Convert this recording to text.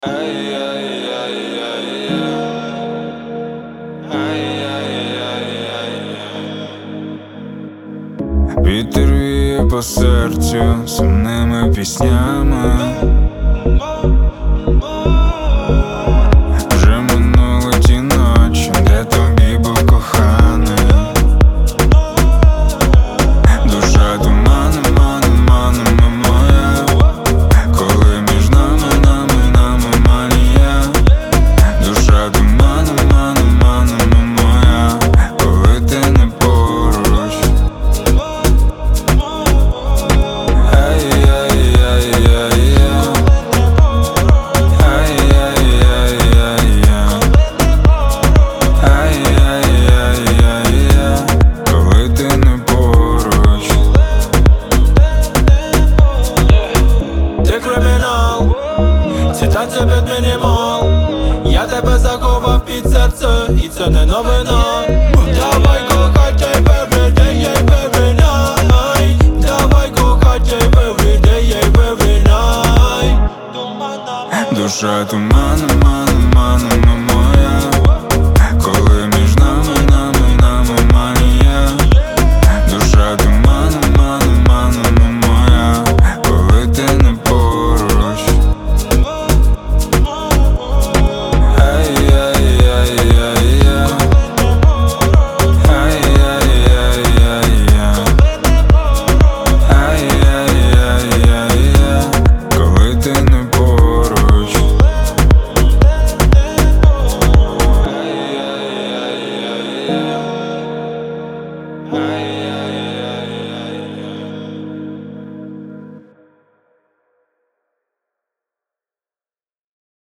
Вітер віє по серцю сумними піснями. Вже минули ті ночі, де тобі був коханий. Душа туманом, маном моя, коли між нами манія. Душа туманом, моя, коли ти не поруч. Коли ти не поруч. Ти кримінал, ці танці під мінімал. Я тебе заховав під серце, і це не новина. Давай кохать every day, every night. Давай кохать every day, every night. Душа туманом, моя,